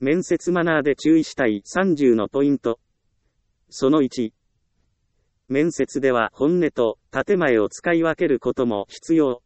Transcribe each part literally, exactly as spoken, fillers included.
面接マナーで注意したいさんじゅうのポイント。そのいち。面接では本音と建前を使い分けることも必要。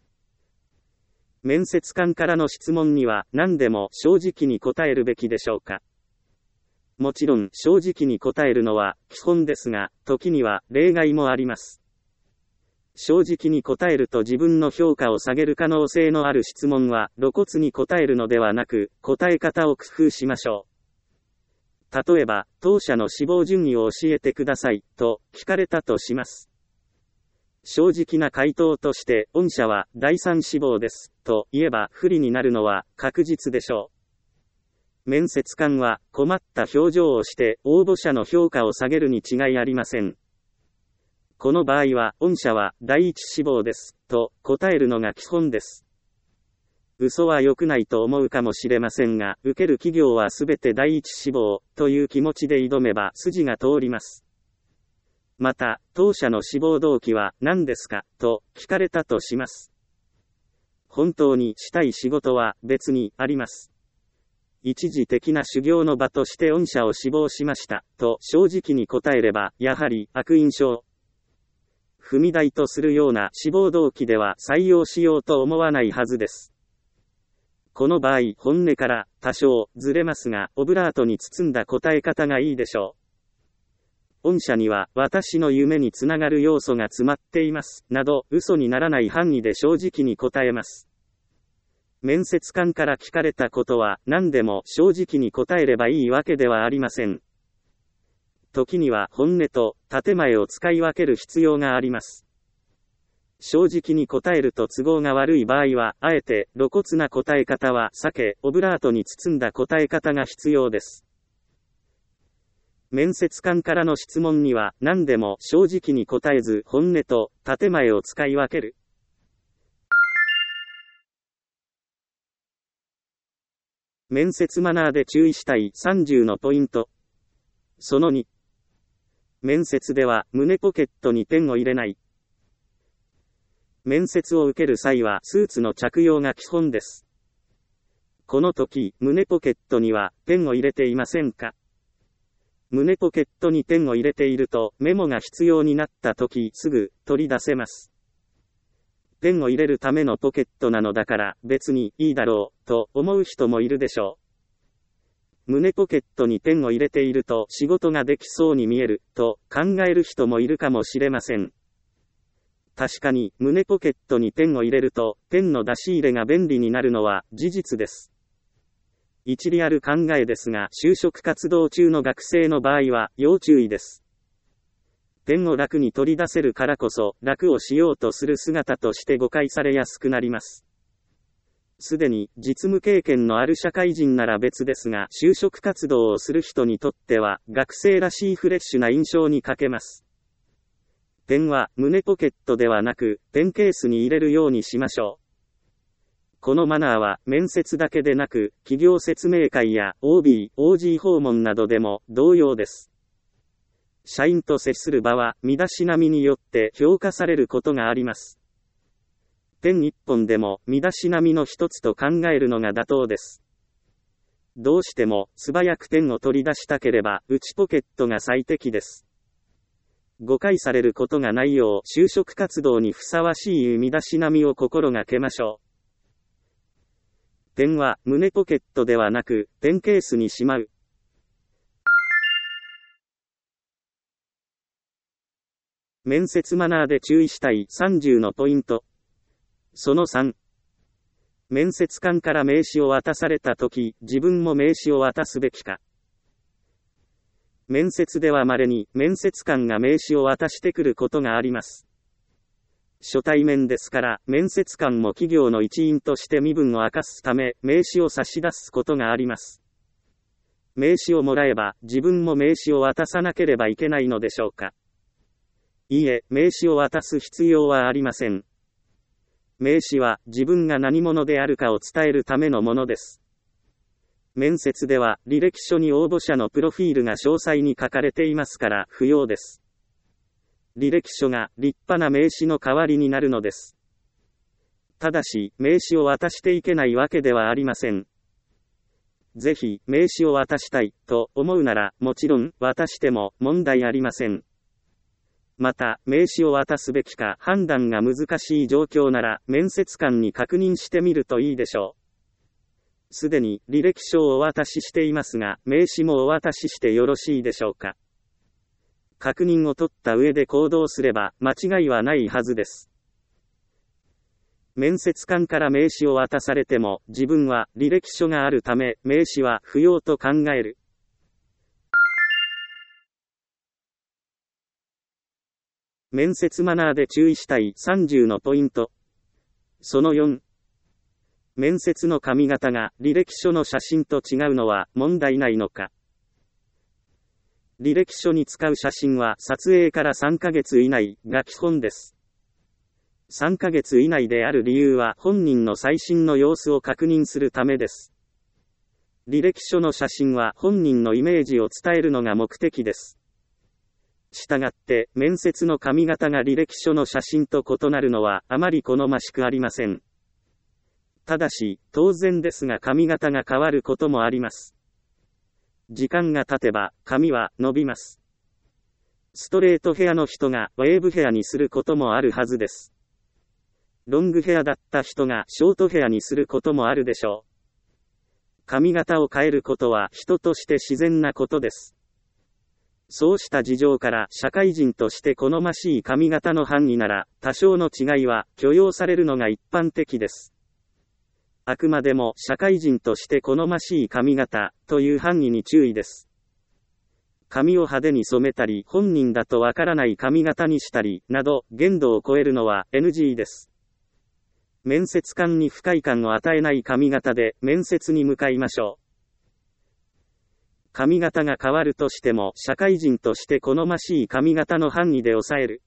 面接官からの質問には何でも正直に答えるべきでしょうか。もちろん正直に答えるのは基本ですが、時には例外もあります。正直に答えると自分の評価を下げる可能性のある質問は露骨に答えるのではなく、答え方を工夫しましょう。例えば、当社の志望順位を教えてください、と聞かれたとします。正直な回答として、御社は第三志望です、と言えば不利になるのは確実でしょう。面接官は困った表情をして応募者の評価を下げるに違いありません。この場合は、御社は第一志望です、と答えるのが基本です。嘘は良くないと思うかもしれませんが、受ける企業はすべて第一志望、という気持ちで挑めば筋が通ります。また、当社の志望動機は何ですか、と聞かれたとします。本当にしたい仕事は別にあります。一時的な修行の場として御社を志望しました、と正直に答えれば、やはり悪印象。踏み台とするような志望動機では採用しようと思わないはずです。この場合、本音から多少ずれますが、オブラートに包んだ答え方がいいでしょう。御社には私の夢につながる要素が詰まっています、など嘘にならない範囲で正直に答えます。面接官から聞かれたことは何でも正直に答えればいいわけではありません。時には本音と建前を使い分ける必要があります。正直に答えると都合が悪い場合は、あえて露骨な答え方は避け、オブラートに包んだ答え方が必要です。面接官からの質問には何でも正直に答えず、本音と建前を使い分ける。面接マナーで注意したいさんじゅうのポイント。そのに。面接では胸ポケットにペンを入れない。面接を受ける際はスーツの着用が基本です。この時、胸ポケットにはペンを入れていませんか？胸ポケットにペンを入れているとメモが必要になった時すぐ取り出せます。ペンを入れるためのポケットなのだから別にいいだろうと思う人もいるでしょう。胸ポケットにペンを入れていると仕事ができそうに見えると考える人もいるかもしれません。確かに胸ポケットにペンを入れるとペンの出し入れが便利になるのは事実です。一理ある考えですが、就職活動中の学生の場合は要注意です。ペンを楽に取り出せるからこそ楽をしようとする姿として誤解されやすくなります。すでに実務経験のある社会人なら別ですが、就職活動をする人にとっては学生らしいフレッシュな印象に欠けます。ペンは胸ポケットではなくペンケースに入れるようにしましょう。このマナーは面接だけでなく企業説明会や オービー、オージー 訪問などでも同様です。社員と接する場は身だしなみによって評価されることがあります。ペン一本でも身だしなみの一つと考えるのが妥当です。どうしても素早くペンを取り出したければ内ポケットが最適です。誤解されることがないよう就職活動にふさわしい身だしなみを心がけましょう。ペンは胸ポケットではなくペンケースにしまう。面接マナーで注意したいさんじゅうのポイント。そのさん。面接官から名刺を渡されたとき、自分も名刺を渡すべきか。面接では稀に面接官が名刺を渡してくることがあります。初対面ですから、面接官も企業の一員として身分を明かすため、名刺を差し出すことがあります。名刺をもらえば、自分も名刺を渡さなければいけないのでしょうか。いいえ、名刺を渡す必要はありません。名刺は自分が何者であるかを伝えるためのものです。面接では履歴書に応募者のプロフィールが詳細に書かれていますから不要です。履歴書が立派な名刺の代わりになるのです。ただし、名刺を渡していけないわけではありません。 ぜひ名刺を渡したいと思うならもちろん渡しても問題ありません。また、名刺を渡すべきか判断が難しい状況なら面接官に確認してみるといいでしょう。すでに履歴書をお渡ししていますが、名刺もお渡ししてよろしいでしょうか。確認を取った上で行動すれば間違いはないはずです。面接官から名刺を渡されても自分は履歴書があるため名刺は不要と考える。面接マナーで注意したいさんじゅうのポイント。そのよん。面接の髪型が履歴書の写真と違うのは問題ないのか。履歴書に使う写真は撮影からさんかげつ以内が基本です。さんかげつ以内である理由は本人の最新の様子を確認するためです。履歴書の写真は本人のイメージを伝えるのが目的です。したがって、面接の髪型が履歴書の写真と異なるのはあまり好ましくありません。ただし、当然ですが髪型が変わることもあります。時間が経てば、髪は伸びます。ストレートヘアの人がウェーブヘアにすることもあるはずです。ロングヘアだった人がショートヘアにすることもあるでしょう。髪型を変えることは人として自然なことです。そうした事情から社会人として好ましい髪型の範囲なら多少の違いは許容されるのが一般的です。あくまでも社会人として好ましい髪型という範囲に注意です。髪を派手に染めたり本人だとわからない髪型にしたりなど限度を超えるのは エヌジー です。面接官に不快感を与えない髪型で面接に向かいましょう。髪型が変わるとしても社会人として好ましい髪型の範囲で抑える。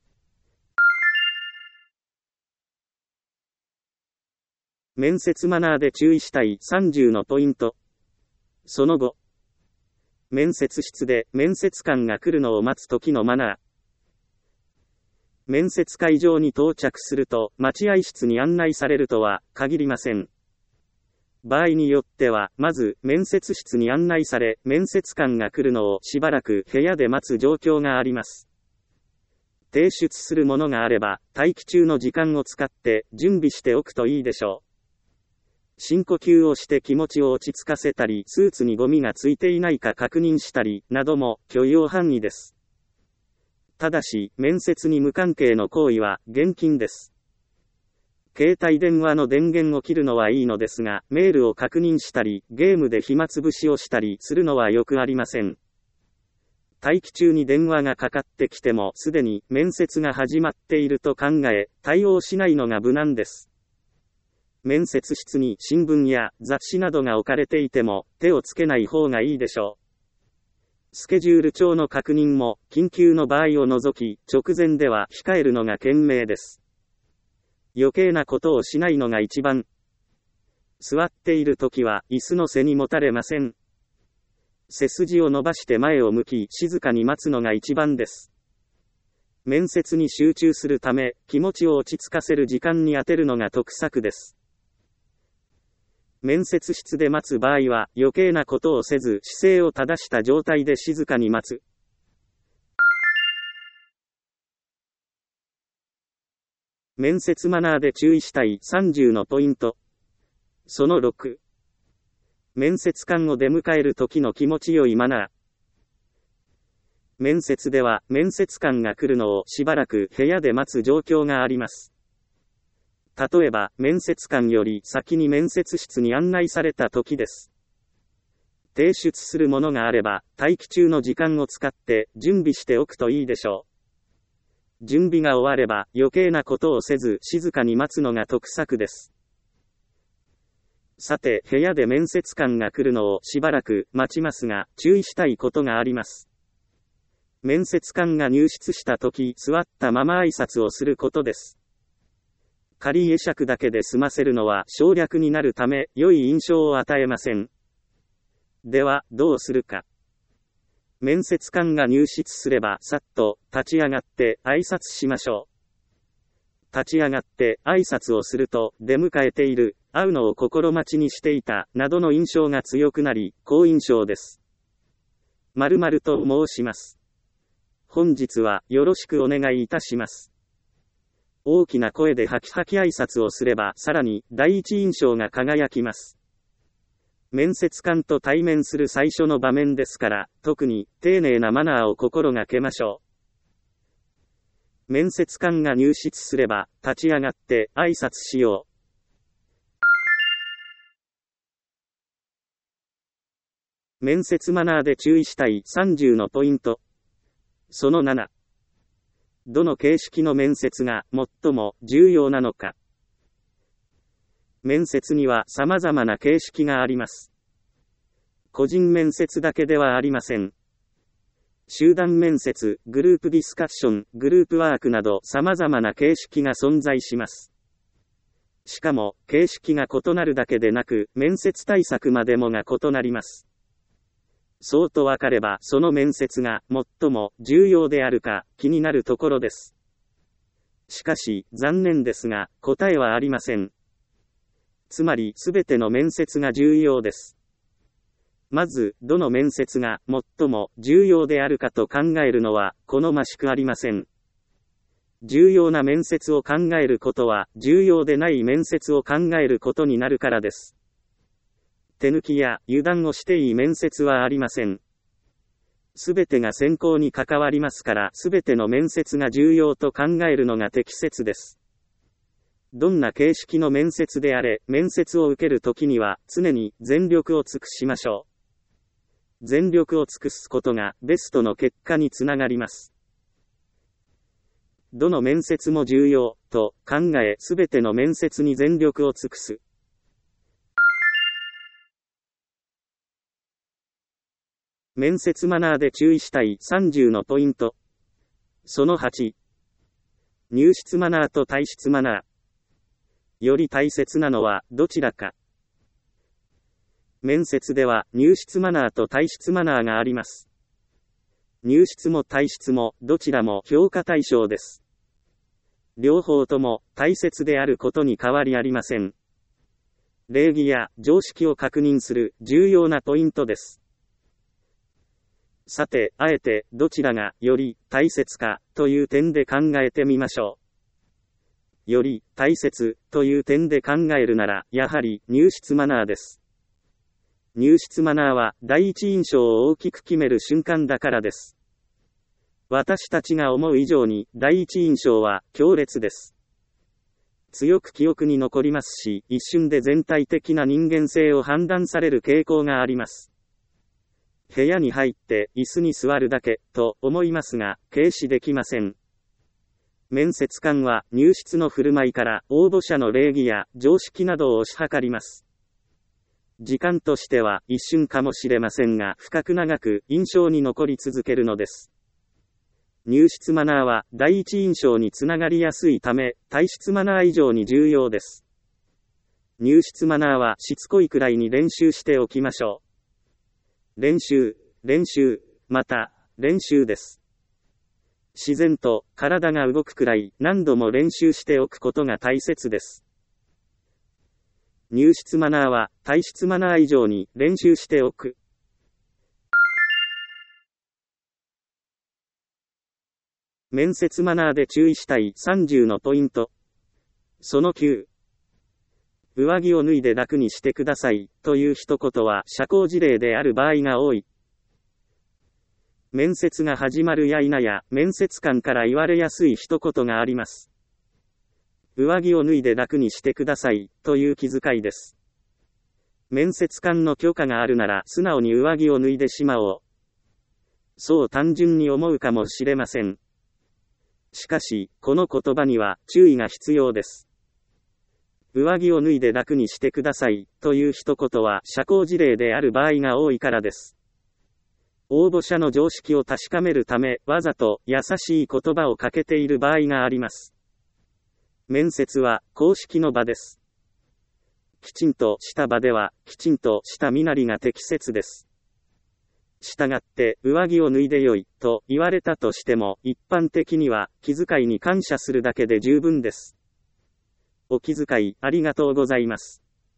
面接マナーで注意したいさんじゅうのポイント。その後、面接室で面接官が来るのを待つ時のマナー。面接会場に到着すると待合室に案内されるとは限りません。場合によっては、まず面接室に案内され、面接官が来るのをしばらく部屋で待つ状況があります。提出するものがあれば、待機中の時間を使って準備しておくといいでしょう。深呼吸をして気持ちを落ち着かせたり、スーツにゴミがついていないか確認したり、なども許容範囲です。ただし、面接に無関係の行為は厳禁です。携帯電話の電源を切るのはいいのですが、メールを確認したり、ゲームで暇つぶしをしたりするのはよくありません。待機中に電話がかかってきても、すでに面接が始まっていると考え、対応しないのが無難です。面接室に新聞や雑誌などが置かれていても、手をつけない方がいいでしょう。スケジュール帳の確認も、緊急の場合を除き、直前では控えるのが賢明です。余計なことをしないのが一番。座っているときは、椅子の背にもたれません。背筋を伸ばして前を向き、静かに待つのが一番です。面接に集中するため、気持ちを落ち着かせる時間に当てるのが得策です。面接室で待つ場合は余計なことをせず姿勢を正した状態で静かに待つ。面接マナーで注意したいさんじゅうのポイント。そのろく。面接官を出迎える時の気持ちよいマナー。面接では面接官が来るのをしばらく部屋で待つ状況があります。例えば、面接官より先に面接室に案内された時です。提出するものがあれば、待機中の時間を使って準備しておくといいでしょう。準備が終われば余計なことをせず静かに待つのが得策です。さて、部屋で面接官が来るのをしばらく待ちますが、注意したいことがあります。面接官が入室した時、座ったまま挨拶をすることです。仮会釈だけで済ませるのは省略になるため、良い印象を与えません。では、どうするか。面接官が入室すれば、さっと立ち上がって挨拶しましょう。立ち上がって挨拶をすると、出迎えている会うのを心待ちにしていた、などの印象が強くなり、好印象です。〇〇と申します。本日はよろしくお願いいたします。大きな声でハキハキ挨拶をすれば、さらに第一印象が輝きます。面接官と対面する最初の場面ですから、特に丁寧なマナーを心がけましょう。面接官が入室すれば、立ち上がって挨拶しよう。面接マナーで注意したいさんじゅうのポイント。そのなな。どの形式の面接が最も重要なのか。面接には様々な形式があります。個人面接だけではありません。集団面接、グループディスカッション、グループワークなど様々な形式が存在します。しかも、形式が異なるだけでなく、面接対策までもが異なります。そうとわかれば、その面接が最も重要であるか気になるところです。しかし、残念ですが、答えはありません。つまり、すべての面接が重要です。まず、どの面接が最も重要であるかと考えるのは、好ましくありません。重要な面接を考えることは、重要でない面接を考えることになるからです。手抜きや油断をしていい面接はありません。すべてが選考に関わりますから、すべての面接が重要と考えるのが適切です。どんな形式の面接であれ、面接を受けるときには、常に全力を尽くしましょう。全力を尽くすことが、ベストの結果につながります。どの面接も重要、と考え、すべての面接に全力を尽くす。面接マナーで注意したいさんじゅうのポイント。そのはち。入室マナーと退室マナー。より大切なのはどちらか。面接では入室マナーと退室マナーがあります。入室も退室もどちらも評価対象です。両方とも大切であることに変わりありません。礼儀や常識を確認する重要なポイントです。さて、あえて、どちらが、より、大切か、という点で考えてみましょう。より、大切、という点で考えるなら、やはり、入室マナーです。入室マナーは、第一印象を大きく決める瞬間だからです。私たちが思う以上に、第一印象は、強烈です。強く記憶に残りますし、一瞬で全体的な人間性を判断される傾向があります。部屋に入って椅子に座るだけと思いますが、軽視できません。面接官は入室の振る舞いから応募者の礼儀や常識などを推し量ります。時間としては一瞬かもしれませんが、深く長く印象に残り続けるのです。入室マナーは第一印象につながりやすいため、退室マナー以上に重要です。入室マナーはしつこいくらいに練習しておきましょう。練習、練習、また、練習です。自然と体が動くくらい何度も練習しておくことが大切です。入室マナーは退室マナー以上に練習しておく。面接マナーで注意したいさんじゅうのポイント。そのきゅう。上着を脱いで楽にしてください、という一言は社交辞令である場合が多い。面接が始まるや否や、面接官から言われやすい一言があります。上着を脱いで楽にしてください、という気遣いです。面接官の許可があるなら素直に上着を脱いでしまおう。そう単純に思うかもしれません。しかし、この言葉には注意が必要です。上着を脱いで楽にしてください、という一言は社交辞令である場合が多いからです。応募者の常識を確かめるため、わざと優しい言葉をかけている場合があります。面接は公式の場です。きちんとした場では、きちんとした身なりが適切です。したがって、上着を脱いでよい、と言われたとしても、一般的には、気遣いに感謝するだけで十分です。お気遣い、ありがとうございます。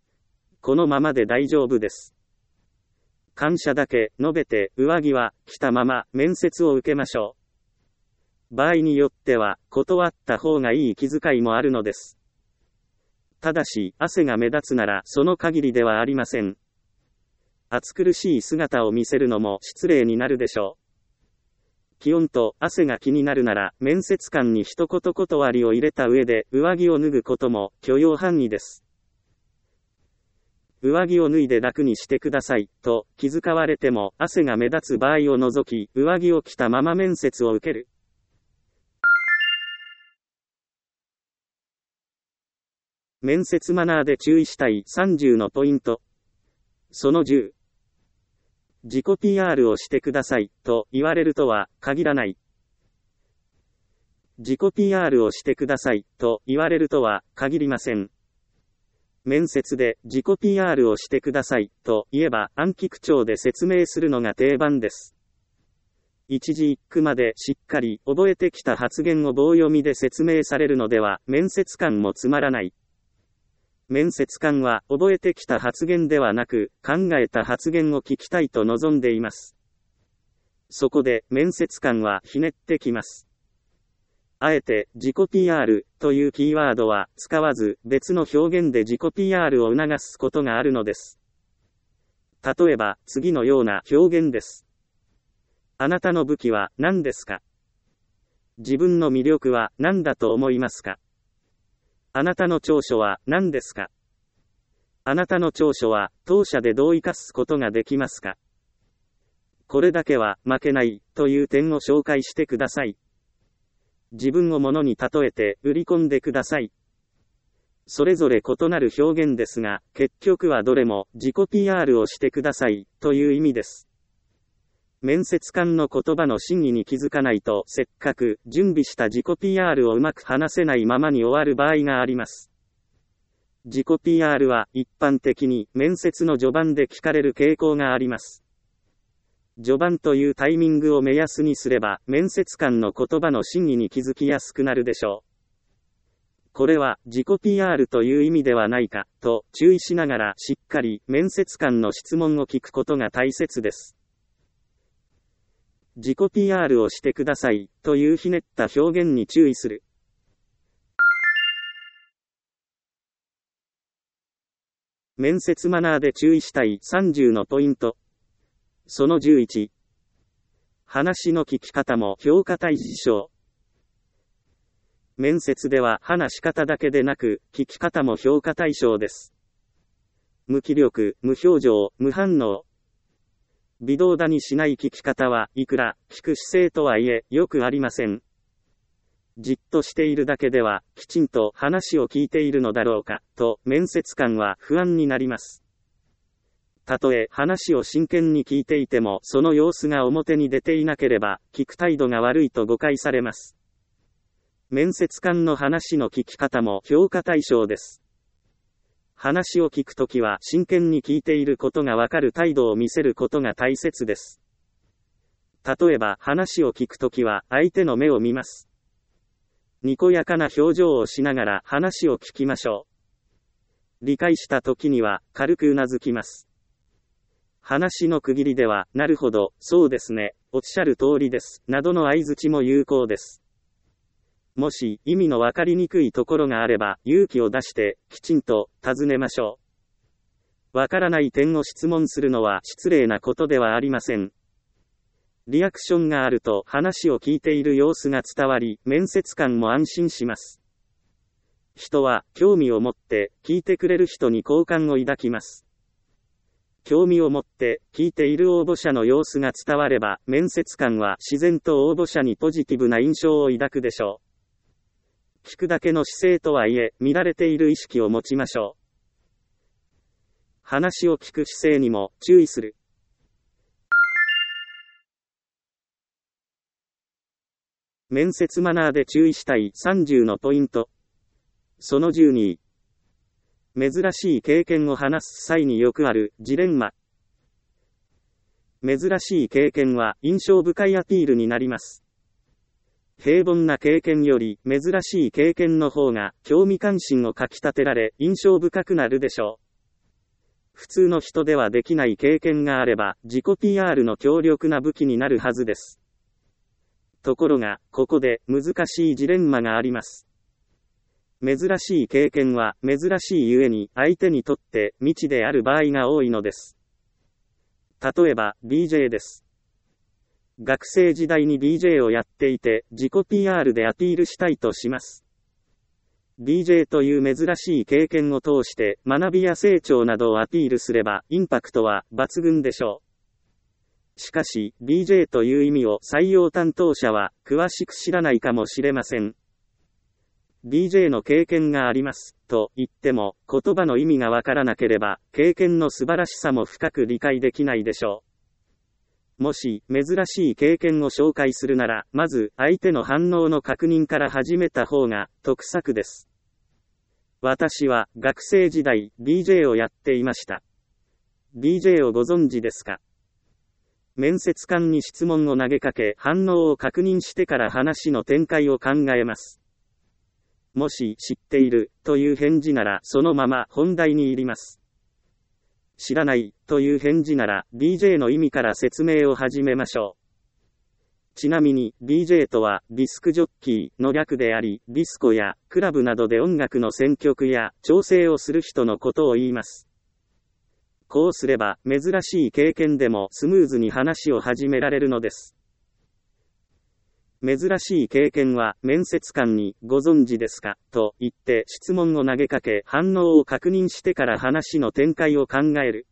このままで大丈夫です。感謝だけ述べて上着は着たまま面接を受けましょう。場合によっては断った方がいい気遣いもあるのです。ただし汗が目立つならその限りではありません。暑苦しい姿を見せるのも失礼になるでしょう。気温と汗が気になるなら面接官に一言断りを入れた上で上着を脱ぐことも許容範囲です。上着を脱いで楽にしてくださいと気遣われても汗が目立つ場合を除き上着を着たまま面接を受ける。面接マナーで注意したいさんじゅうのポイント。そのじゅう。自己 ピーアール をしてくださいと言われるとは限らない。自己 ピーアール をしてくださいと言われるとは限りません。面接で自己 ピーアール をしてくださいと言えば暗記口調で説明するのが定番です。一字一句までしっかり覚えてきた発言を棒読みで説明されるのでは面接官もつまらない。面接官は覚えてきた発言ではなく考えた発言を聞きたいと望んでいます。そこで面接官はひねってきます。あえて自己 ピーアール というキーワードは使わず別の表現で自己 ピーアール を促すことがあるのです。例えば次のような表現です。あなたの武器は何ですか？自分の魅力は何だと思いますか？あなたの長所は何ですか？あなたの長所は当社でどう生かすことができますか？これだけは負けないという点を紹介してください。自分を物に例えて売り込んでください。それぞれ異なる表現ですが、結局はどれも自己 ピーアール をしてくださいという意味です。面接官の言葉の真意に気づかないと、せっかく準備した自己 ピーアール をうまく話せないままに終わる場合があります。自己 ピーアール は一般的に面接の序盤で聞かれる傾向があります。序盤というタイミングを目安にすれば、面接官の言葉の真意に気づきやすくなるでしょう。これは自己 ピーアール という意味ではないか、と注意しながらしっかり面接官の質問を聞くことが大切です。自己 ピーアール をしてくださいというひねった表現に注意する。面接マナーで注意したいさんじゅうのポイント。そのじゅういち。話の聞き方も評価対象。面接では話し方だけでなく、聞き方も評価対象です。無気力、無表情、無反応。微動だにしない聞き方はいくら聞く姿勢とはいえよくありません。じっとしているだけではきちんと話を聞いているのだろうかと面接官は不安になります。たとえ話を真剣に聞いていてもその様子が表に出ていなければ聞く態度が悪いと誤解されます。面接官の話の聞き方も評価対象です。話を聞くときは真剣に聞いていることがわかる態度を見せることが大切です。例えば話を聞くときは相手の目を見ます。にこやかな表情をしながら話を聞きましょう。理解したときには軽くうなずきます。話の区切りでは、なるほど、そうですね、おっしゃる通りです、などの相槌も有効です。もし意味のわかりにくいところがあれば勇気を出してきちんと尋ねましょう。わからない点を質問するのは失礼なことではありません。リアクションがあると話を聞いている様子が伝わり、面接官も安心します。人は興味を持って聞いてくれる人に好感を抱きます。興味を持って聞いている応募者の様子が伝われば、面接官は自然と応募者にポジティブな印象を抱くでしょう。聞くだけの姿勢とはいえ、見られている意識を持ちましょう。話を聞く姿勢にも注意する。面接マナーで注意したいさんじゅうのポイント。そのじゅうに。珍しい経験を話す際によくあるジレンマ。珍しい経験は印象深いアピールになります。平凡な経験より珍しい経験の方が興味関心をかき立てられ印象深くなるでしょ普通の人ではできない経験があれば、自己 ピーアール の強力な武器になるはずです。ところが、ここで難しいジレンマがあります。珍しい経験は珍しいゆえに相手にとって未知である場合が多いのです。例えば、ディージェー です。学生時代に ディージェー をやっていて、自己 ピーアール でアピールしたいとします。ディージェー という珍しい経験を通して学びや成長などをアピールすれば、インパクトは抜群でしょう。しかし、ディージェー という意味を採用担当者は詳しく知らないかもしれません。ディージェー の経験があります、と言っても、言葉の意味がわからなければ、経験の素晴らしさも深く理解できないでしょう。もし、珍しい経験を紹介するなら、まず、相手の反応の確認から始めた方が、得策です。私は、学生時代、ディージェー をやっていました。ディージェー をご存知ですか？面接官に質問を投げかけ、反応を確認してから話の展開を考えます。もし、知っている、という返事なら、そのまま本題に入ります。知らない、という返事なら、ディージェー の意味から説明を始めましょう。ちなみに、ディージェー とは、ディスクジョッキーの略であり、ディスコや、クラブなどで音楽の選曲や、調整をする人のことを言います。こうすれば、珍しい経験でもスムーズに話を始められるのです。珍しい経験は、面接官に、ご存知ですか、と言って質問を投げかけ、反応を確認してから話の展開を考える。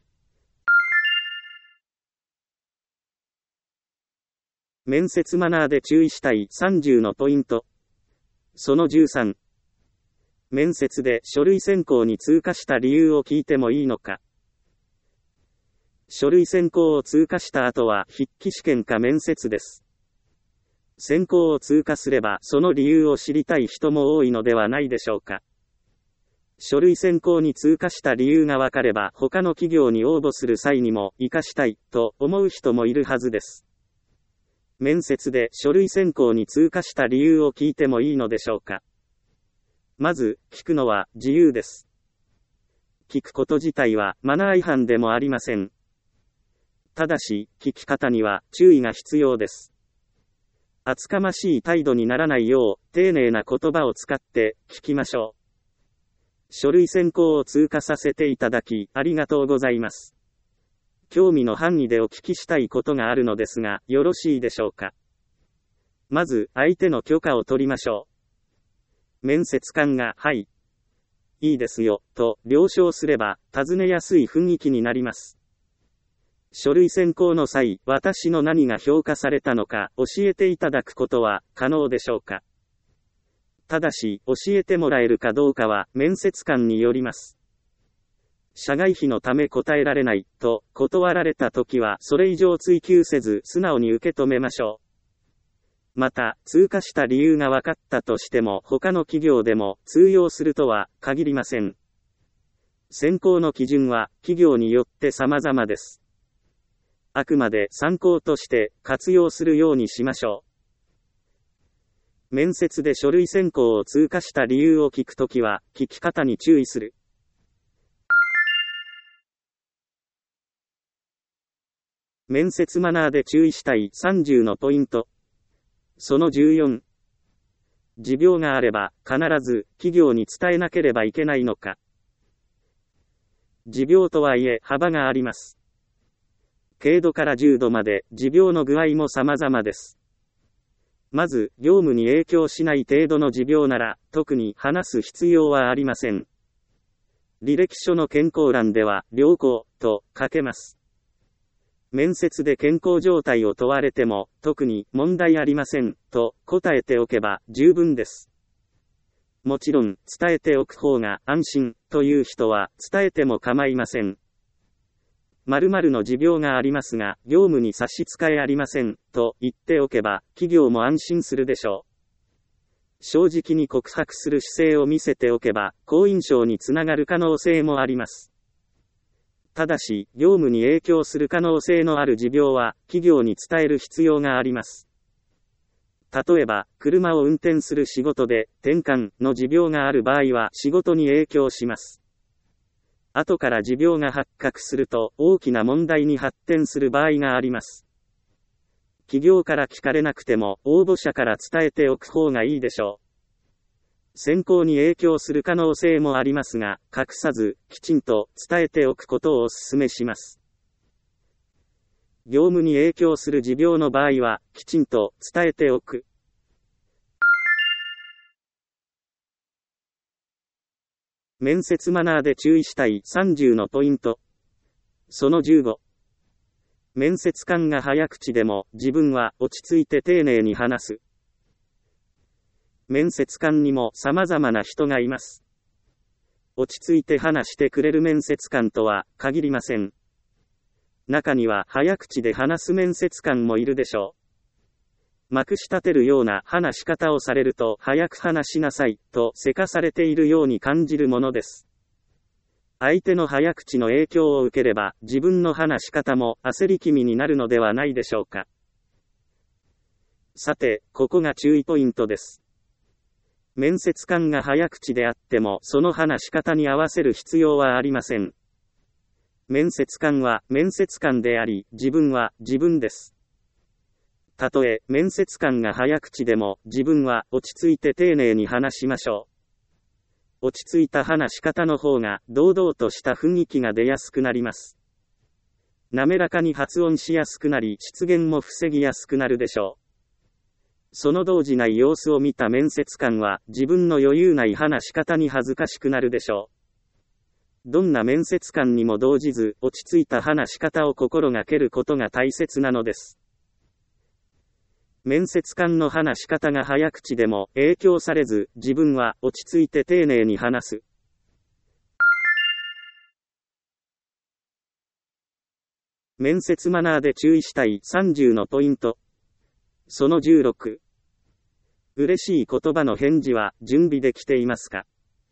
面接マナーで注意したいさんじゅうのポイント。そのじゅうさん。面接で書類選考に通過した理由を聞いてもいいのか。書類選考を通過した後は筆記試験か面接です。選考を通過すればその理由を知りたい人も多いのではないでしょうか。書類選考に通過した理由がわかれば他の企業に応募する際にも活かしたいと思う人もいるはずです。面接で書類選考に通過した理由を聞いてもいいのでしょうか。まず、聞くのは自由です。聞くこと自体はマナー違反でもありません。ただし、聞き方には注意が必要です。厚かましい態度にならないよう、丁寧な言葉を使って聞きましょう。書類選考を通過させていただき、ありがとうございます。興味の範囲でお聞きしたいことがあるのですが、よろしいでしょうか。まず、相手の許可を取りましょう。面接官が、はい、いいですよ、と了承すれば、尋ねやすい雰囲気になります。書類選考の際、私の何が評価されたのか、教えていただくことは、可能でしょうか。ただし、教えてもらえるかどうかは、面接官によります。社外費のため答えられない、と断られたときはそれ以上追求せず素直に受け止めましょう。また、通過した理由が分かったとしても他の企業でも通用するとは限りません。選考の基準は企業によって様々です。あくまで参考として活用するようにしましょう。面接で書類選考を通過した理由を聞くときは聞き方に注意する。面接マナーで注意したいさんじゅうのポイント。そのじゅうよん。持病があれば必ず企業に伝えなければいけないのか。持病とはいえ幅があります。軽度から重度まで持病の具合も様々です。まず、業務に影響しない程度の持病なら特に話す必要はありません。履歴書の健康欄では良好と書けます。面接で健康状態を問われても、特に問題ありません、と答えておけば十分です。もちろん、伝えておく方が安心、という人は伝えても構いません。〇〇の持病がありますが、業務に差し支えありません、と言っておけば、企業も安心するでしょう。正直に告白する姿勢を見せておけば、好印象につながる可能性もあります。ただし、業務に影響する可能性のある持病は、企業に伝える必要があります。例えば、車を運転する仕事で、転換の持病がある場合は仕事に影響します。 後から持病が発覚すると大きな問題に発展する場合があります。企業から聞かれなくても応募者から伝えておく方がいいでしょう。選考に影響する可能性もありますが、隠さず、きちんと伝えておくことをお勧めします。業務に影響する持病の場合は、きちんと伝えておく。面接マナーで注意したいさんじゅうのポイント。そのじゅうご。面接官が早口でも自分は落ち着いて丁寧に話す。面接官にも様々な人がいます。落ち着いて話してくれる面接官とは限りません。中には早口で話す面接官もいるでしょう。まくし立てるような話し方をされると早く話しなさいとせかされているように感じるものです。相手の早口の影響を受ければ自分の話し方も焦り気味になるのではないでしょうか。さて、ここが注意ポイントです。面接官が早口であってもその話し方に合わせる必要はありません。面接官は面接官であり、自分は自分です。たとえ面接官が早口でも自分は落ち着いて丁寧に話しましょう。落ち着いた話し方の方が堂々とした雰囲気が出やすくなります。滑らかに発音しやすくなり失言も防ぎやすくなるでしょう。その動じない様子を見た面接官は自分の余裕ない話し方に恥ずかしくなるでしょう。どんな面接官にも動じず落ち着いた話し方を心がけることが大切なのです。面接官の話し方が早口でも影響されず自分は落ち着いて丁寧に話す。面接マナーで注意したいさんじゅうのポイント。そのじゅうろく。嬉しい言葉の返事は準備できていますか？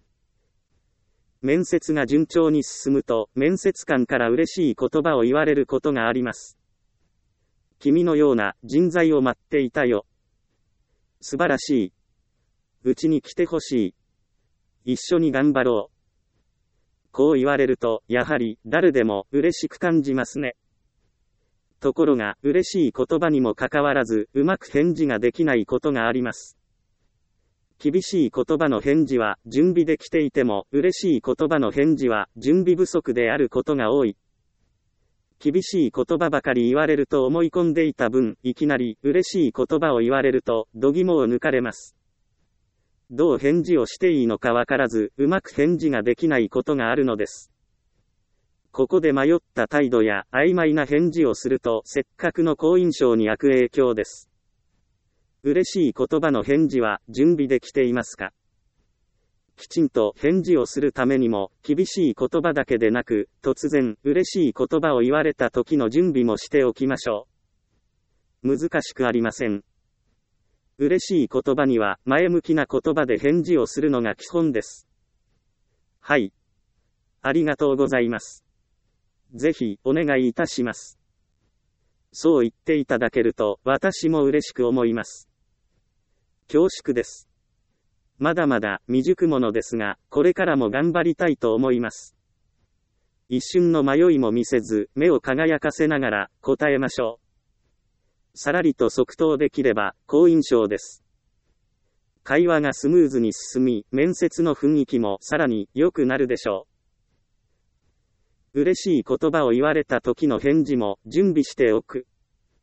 面接が順調に進むと面接官から嬉しい言葉を言われることがあります。君のような人材を待っていたよ。素晴らしい。うちに来てほしい。一緒に頑張ろう。こう言われると、やはり誰でも嬉しく感じますね。ところが、嬉しい言葉にもかかわらず、うまく返事ができないことがあります。厳しい言葉の返事は準備できていても、嬉しい言葉の返事は準備不足であることが多い。厳しい言葉ばかり言われると思い込んでいた分、いきなり嬉しい言葉を言われると、度肝を抜かれます。どう返事をしていいのかわからず、うまく返事ができないことがあるのです。ここで迷った態度や曖昧な返事をすると、せっかくの好印象に悪影響です。嬉しい言葉の返事は準備できていますか？きちんと返事をするためにも、厳しい言葉だけでなく、突然、嬉しい言葉を言われた時の準備もしておきましょう。難しくありません。嬉しい言葉には、前向きな言葉で返事をするのが基本です。はい。ありがとうございます。ぜひ、お願いいたします。そう言っていただけると、私も嬉しく思います。恐縮です。まだまだ未熟者ですが、これからも頑張りたいと思います。一瞬の迷いも見せず、目を輝かせながら答えましょう。さらりと即答できれば好印象です。会話がスムーズに進み、面接の雰囲気もさらに良くなるでしょう。嬉しい言葉を言われた時の返事も準備しておく。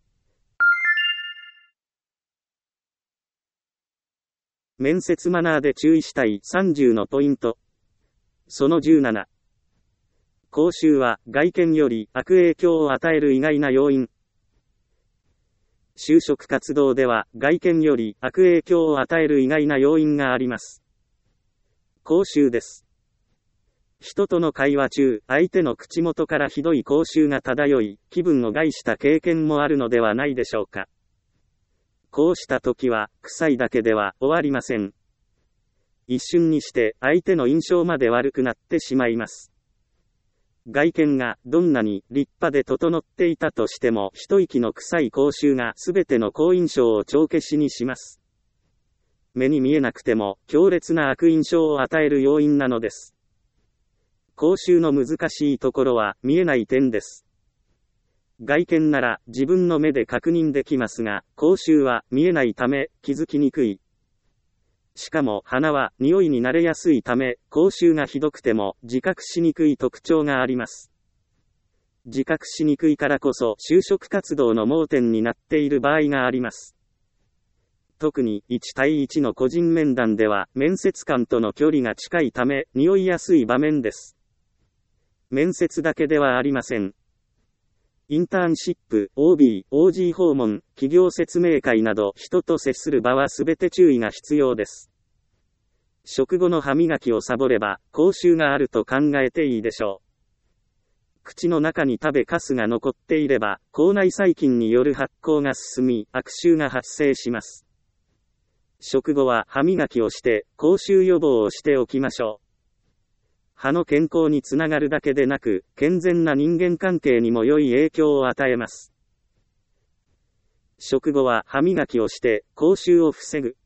面接マナーで注意したいさんじゅうのポイント。そのじゅうなな。口臭は外見より悪影響を与える意外な要因。就職活動では外見より悪影響を与える意外な要因があります。口臭です。人との会話中、相手の口元からひどい口臭が漂い、気分を害した経験もあるのではないでしょうか。こうした時は、臭いだけでは終わりません。一瞬にして相手の印象まで悪くなってしまいます。外見がどんなに立派で整っていたとしても、一息の臭い口臭がすべての好印象を帳消しにします。目に見えなくても強烈な悪印象を与える要因なのです。 講習の難しいところは見えない点です。外見なら自分の目で確認できますが、口臭は見えないため気づきにくい。しかも鼻は匂いに慣れやすいため、口臭がひどくても自覚しにくい特徴があります。自覚しにくいからこそ就職活動の盲点になっている場合があります。特にいち対いちの個人面談では面接官との距離が近いため匂いやすい場面です。面接だけではありません。インターンシップ、オービー、オージー 訪問、企業説明会など人と接する場はすべて注意が必要です。食後の歯磨きをサボれば、口臭があると考えていいでしょう。口の中に食べかすが残っていれば、口内細菌による発酵が進み、悪臭が発生します。食後は歯磨きをして、口臭予防をしておきましょう。歯の健康につながるだけでなく、健全な人間関係にも良い影響を与えます。食後は歯磨きをして、口臭を防ぐ。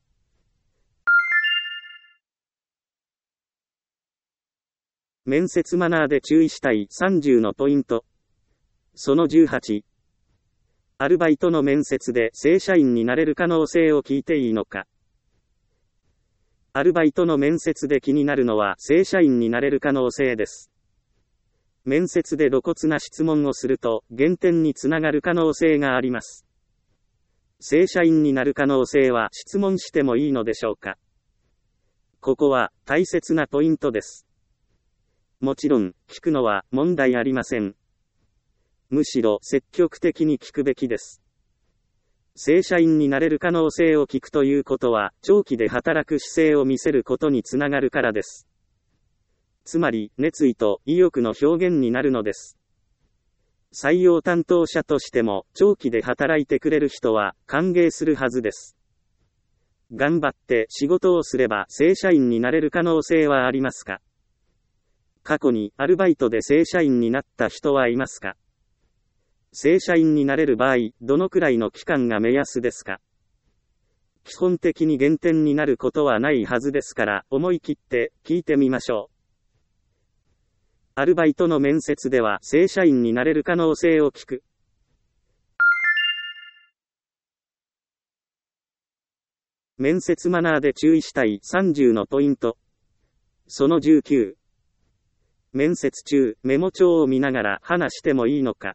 面接マナーで注意したいさんじゅうのポイント。そのじゅうはち。アルバイトの面接で正社員になれる可能性を聞いていいのか。アルバイトの面接で気になるのは正社員になれる可能性です。面接で露骨な質問をすると減点につながる可能性があります。正社員になる可能性は質問してもいいのでしょうか。ここは大切なポイントです。もちろん聞くのは問題ありません。むしろ積極的に聞くべきです。正社員になれる可能性を聞くということは、長期で働く姿勢を見せることにつながるからです。つまり、熱意と意欲の表現になるのです。採用担当者としても、長期で働いてくれる人は、歓迎するはずです。頑張って仕事をすれば正社員になれる可能性はありますか？過去にアルバイトで正社員になった人はいますか？正社員になれる場合、どのくらいの期間が目安ですか？基本的に減点になることはないはずですから、思い切って聞いてみましょう。アルバイトの面接では正社員になれる可能性を聞く。面接マナーで注意したいさんじゅうのポイント。そのじゅうきゅう。面接中、メモ帳を見ながら話してもいいのか。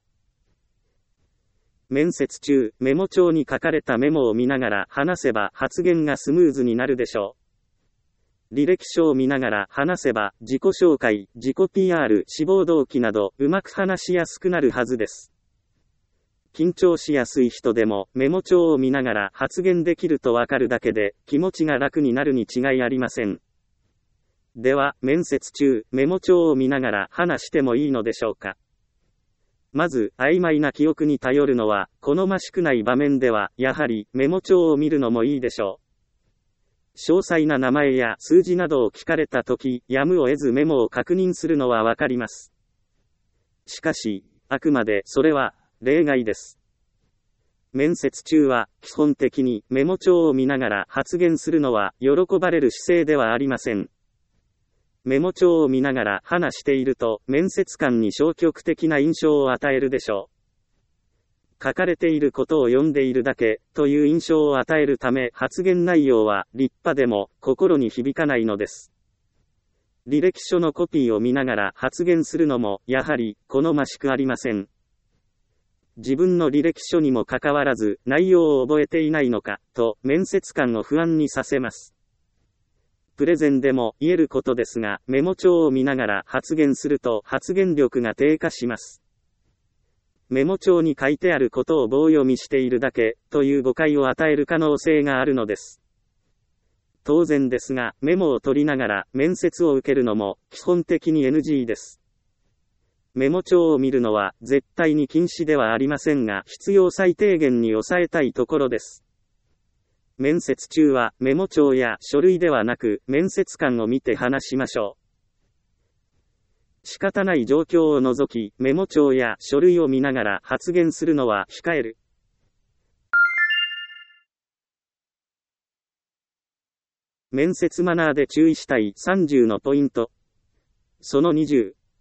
面接中、メモ帳に書かれたメモを見ながら話せば発言がスムーズになるでしょう。履歴書を見ながら話せば自己紹介、自己 ピーアール、志望動機などうまく話しやすくなるはずです。緊張しやすい人でもメモ帳を見ながら発言できるとわかるだけで気持ちが楽になるに違いありません。では、面接中、メモ帳を見ながら話してもいいのでしょうか。まず、曖昧な記憶に頼るのは、好ましくない場面では、やはり、メモ帳を見るのもいいでしょう。詳細な名前や数字などを聞かれたとき、やむを得ずメモを確認するのはわかります。しかし、あくまでそれは、例外です。面接中は、基本的にメモ帳を見ながら発言するのは、喜ばれる姿勢ではありません。メモ帳を見ながら話していると、面接官に消極的な印象を与えるでしょう。書かれていることを読んでいるだけ、という印象を与えるため、発言内容は立派でも、心に響かないのです。履歴書のコピーを見ながら発言するのも、やはり、好ましくありません。自分の履歴書にもかかわらず、内容を覚えていないのか、と、面接官を不安にさせます。プレゼンでも言えることですが、メモ帳を見ながら発言すると発言力が低下します。メモ帳に書いてあることを棒読みしているだけ、という誤解を与える可能性があるのです。当然ですが、メモを取りながら面接を受けるのも基本的に エヌジー です。メモ帳を見るのは絶対に禁止ではありませんが、必要最低限に抑えたいところです。面接中はメモ帳や書類ではなく面接官を見て話しましょう。仕方ない状況を除きメモ帳や書類を見ながら発言するのは控える。面接マナーで注意したいさんじゅうのポイント。そのにじゅう。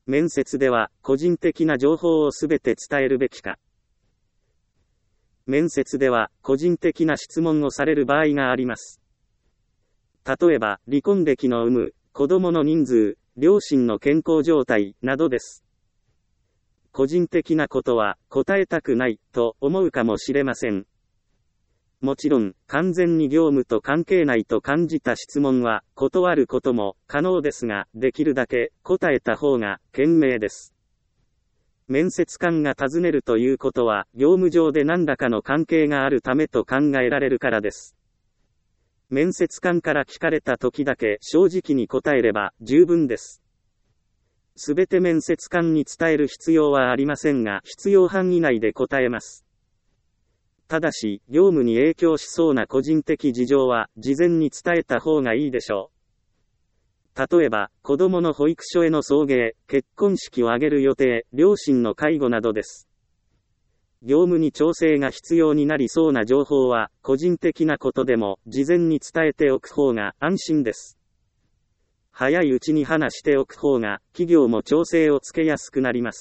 面接では、個人的な情報をすべて伝えるべきか。面接では、個人的な質問をされる場合があります。例えば、離婚歴の有無、子供の人数、両親の健康状態、などです。個人的なことは、答えたくない、と思うかもしれません。もちろん、完全に業務と関係ないと感じた質問は、断ることも可能ですが、できるだけ答えた方が賢明です。面接官が尋ねるということは、業務上で何らかの関係があるためと考えられるからです。面接官から聞かれた時だけ正直に答えれば十分です。すべて面接官に伝える必要はありませんが、必要範囲内で答えます。ただし、業務に影響しそうな個人的事情は、事前に伝えた方がいいでしょう。例えば、子供の保育所への送迎、結婚式を挙げる予定、両親の介護などです。業務に調整が必要になりそうな情報は、個人的なことでも、事前に伝えておく方が安心です。早いうちに話しておく方が、企業も調整をつけやすくなります。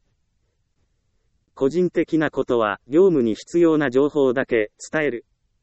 個人的なことは、業務に必要な情報だけ伝える。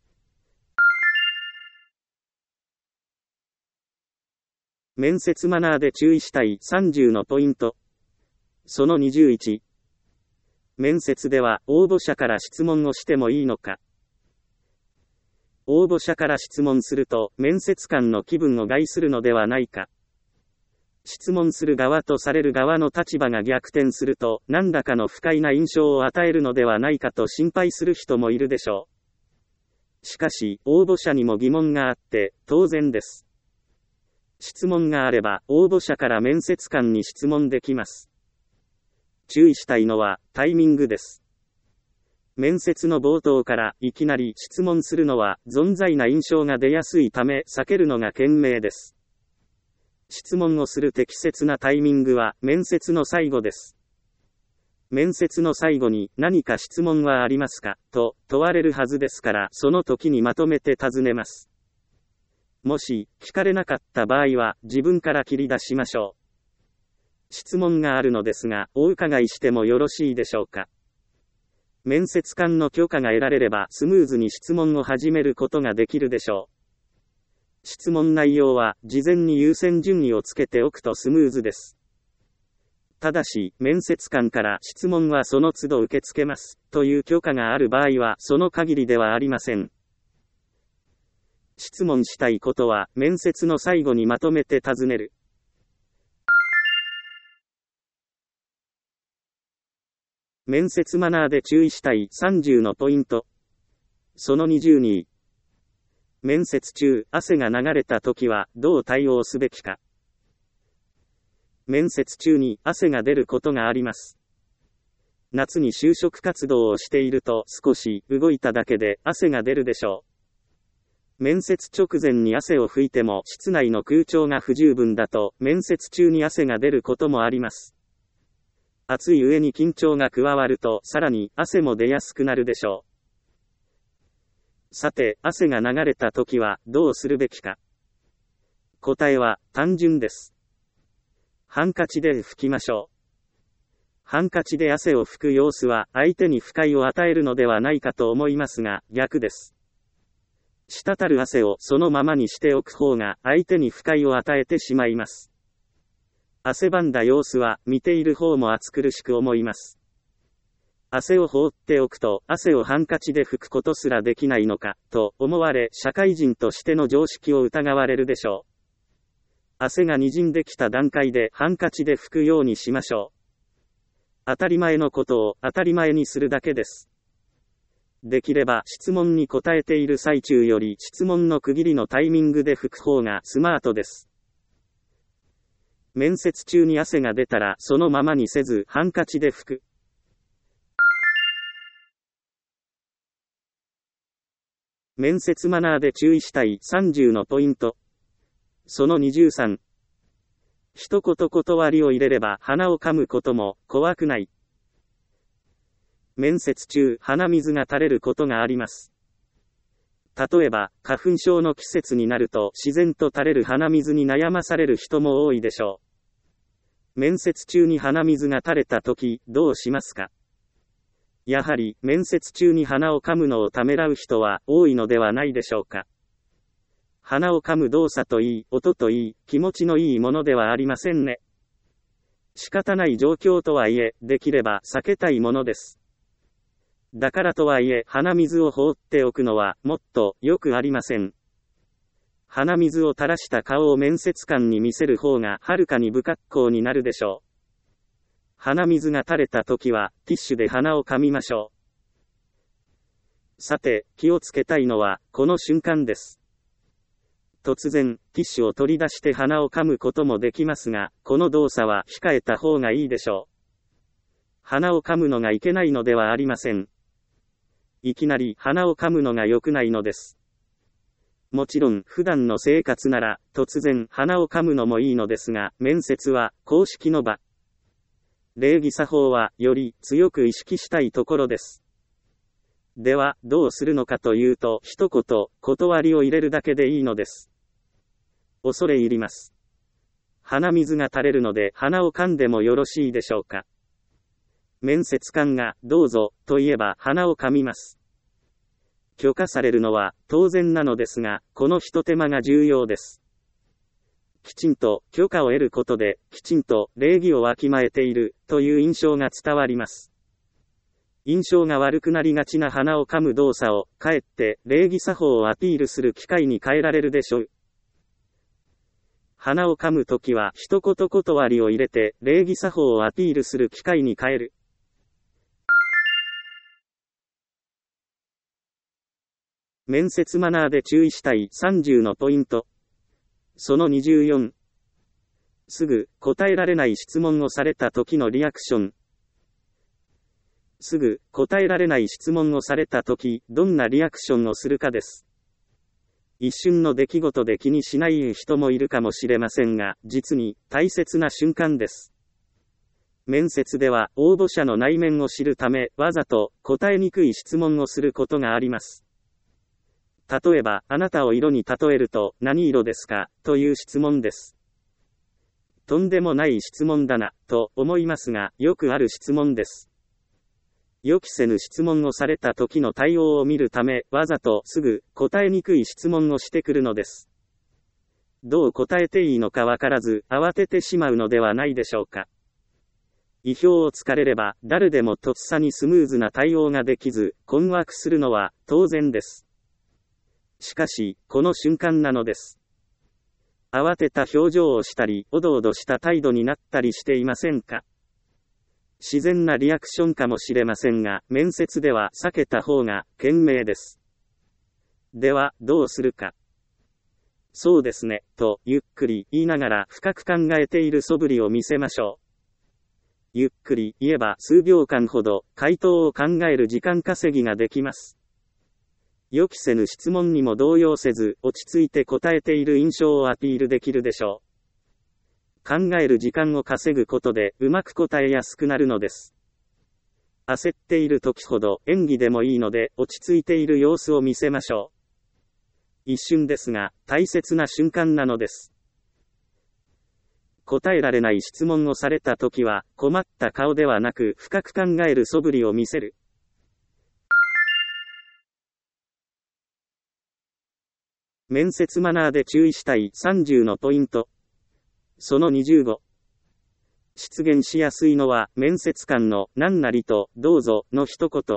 面接マナーで注意したいさんじゅうのポイント。そのにじゅういち。面接では応募者から質問をしてもいいのか。応募者から質問すると、面接官の気分を害するのではないか。質問する側とされる側の立場が逆転すると、何らかの不快な印象を与えるのではないかと心配する人もいるでしょう。しかし、応募者にも疑問があって、当然です。質問があれば、応募者から面接官に質問できます。注意したいのは、タイミングです。面接の冒頭からいきなり質問するのは、存在な印象が出やすいため、避けるのが賢明です。質問をする適切なタイミングは、面接の最後です。面接の最後に、何か質問はありますかと問われるはずですから、その時にまとめて尋ねます。もし、聞かれなかった場合は、自分から切り出しましょう。質問があるのですが、お伺いしてもよろしいでしょうか。面接官の許可が得られれば、スムーズに質問を始めることができるでしょう。質問内容は、事前に優先順位をつけておくとスムーズです。ただし、面接官から質問はその都度受け付けます、という許可がある場合は、その限りではありません。質問したいことは、面接の最後にまとめて尋ねる。面接マナーで注意したいさんじゅうのポイント。そのにじゅうに。面接中、汗が流れたときは、どう対応すべきか。面接中に汗が出ることがあります。夏に就職活動をしていると少し動いただけで汗が出るでしょう。面接直前に汗を拭いても室内の空調が不十分だと面接中に汗が出ることもあります。暑い上に緊張が加わるとさらに汗も出やすくなるでしょう。さて、汗が流れたときはどうするべきか。答えは単純です。ハンカチで拭きましょう。ハンカチで汗を拭く様子は相手に不快を与えるのではないかと思いますが、逆です。滴る汗をそのままにしておく方が相手に不快を与えてしまいます。汗ばんだ様子は見ている方も暑苦しく思います。汗を放っておくと、汗をハンカチで拭くことすらできないのか、と思われ、社会人としての常識を疑われるでしょう。汗が滲んできた段階でハンカチで拭くようにしましょう。当たり前のことを当たり前にするだけです。できれば質問に答えている最中より質問の区切りのタイミングで拭く方がスマートです。面接中に汗が出たらそのままにせずハンカチで拭く。面接マナーで注意したいさんじゅうのポイント。そのにじゅうさん。一言断りを入れれば鼻を噛むことも怖くない。面接中、鼻水が垂れることがあります。例えば、花粉症の季節になると自然と垂れる鼻水に悩まされる人も多いでしょう。 面接中に鼻水が垂れたとき、どうしますか？やはり、面接中に鼻を噛むのをためらう人は多いのではないでしょうか。鼻を噛む動作といい、音といい、気持ちのいいものではありませんね。仕方ない状況とはいえ、できれば避けたいものです。だからとはいえ、鼻水を放っておくのは、もっと良くありません。鼻水を垂らした顔を面接官に見せる方がはるかに不格好になるでしょう。鼻水が垂れた時は、ティッシュで鼻を噛みましょう。さて、気をつけたいのは、この瞬間です。突然、ティッシュを取り出して鼻を噛むこともできますが、この動作は控えた方がいいでしょう。鼻を噛むのがいけないのではありません。いきなり鼻を噛むのが良くないのです。もちろん、普段の生活なら、突然鼻を噛むのもいいのですが、面接は公式の場。礼儀作法は、より強く意識したいところです。では、どうするのかというと、一言、断りを入れるだけでいいのです。恐れ入ります。鼻水が垂れるので、鼻を噛んでもよろしいでしょうか。面接官が、どうぞ、と言えば鼻を噛みます。許可されるのは当然なのですが、この一手間が重要です。きちんと許可を得ることで、きちんと礼儀をわきまえているという印象が伝わります。印象が悪くなりがちな鼻を噛む動作を、かえって礼儀作法をアピールする機会に変えられるでしょう。鼻を噛むときは一言断りを入れて礼儀作法をアピールする機会に変える。面接マナーで注意したいさんじゅうのポイント。そのにじゅうよん。すぐ答えられない質問をされた時のリアクション。すぐ答えられない質問をされた時、どんなリアクションをするかです。一瞬の出来事で気にしない人もいるかもしれませんが、実に大切な瞬間です。面接では応募者の内面を知るため、わざと答えにくい質問をすることがあります。例えば、あなたを色に例えると何色ですかという質問です。とんでもない質問だな、と思いますが、よくある質問です。予期せぬ質問をされた時の対応を見るため、わざとすぐ答えにくい質問をしてくるのです。どう答えていいのかわからず、慌ててしまうのではないでしょうか。意表をつかれれば、誰でもとっさにスムーズな対応ができず、困惑するのは当然です。しかし、この瞬間なのです。慌てた表情をしたり、おどおどした態度になったりしていませんか？自然なリアクションかもしれませんが、面接では避けた方が賢明です。では、どうするか。そうですね、とゆっくり言いながら深く考えている素振りを見せましょう。ゆっくり言えば数秒間ほど回答を考える時間稼ぎができます。予期せぬ質問にも動揺せず、落ち着いて答えている印象をアピールできるでしょう。考える時間を稼ぐことで、うまく答えやすくなるのです。焦っている時ほど、演技でもいいので、落ち着いている様子を見せましょう。一瞬ですが、大切な瞬間なのです。答えられない質問をされた時は、困った顔ではなく、深く考える素振りを見せる。面接マナーで注意したいさんじゅうのポイント。そのにじゅうご。出現しやすいのは面接官の何なりとどうぞの一言。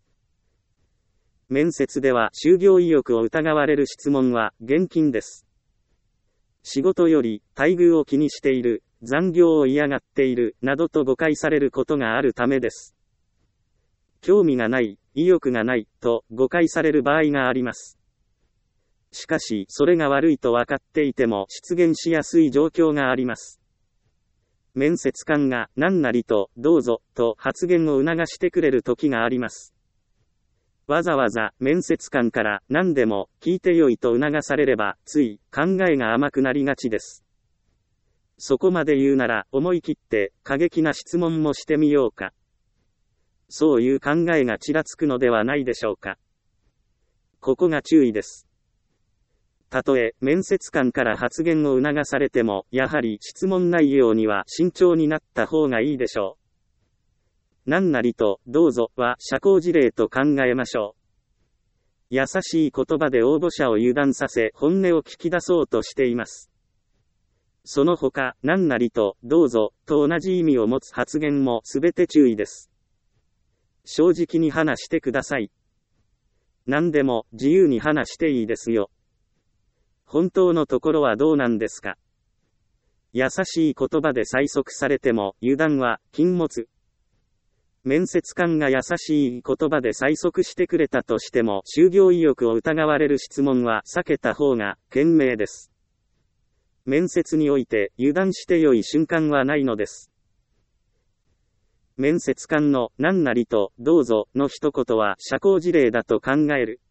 面接では就業意欲を疑われる質問は厳禁です。仕事より待遇を気にしている、残業を嫌がっているなどと誤解されることがあるためです。興味がない、意欲がないと誤解される場合があります。しかし、それが悪いと分かっていても出現しやすい状況があります。面接官が何なりとどうぞと発言を促してくれる時があります。わざわざ面接官から何でも聞いてよいと促されれば、つい考えが甘くなりがちです。そこまで言うなら思い切って過激な質問もしてみようか。そういう考えがちらつくのではないでしょうか。ここが注意です。 たとえ面接官から発言を促されても、やはり質問内容には慎重になった方がいいでしょう。何なりと、どうぞは社交辞令と考えましょう。優しい言葉で応募者を油断させ、本音を聞き出そうとしています。その他、何なりと、どうぞ、と同じ意味を持つ発言もすべて注意です。正直に話してください。何でも、自由に話していいですよ。本当のところはどうなんですか。優しい言葉で催促されても、油断は禁物。面接官が優しい言葉で催促してくれたとしても、就業意欲を疑われる質問は避けた方が賢明です。面接において油断して良い瞬間はないのです。面接官の何なりとどうぞの一言は社交辞令だと考える。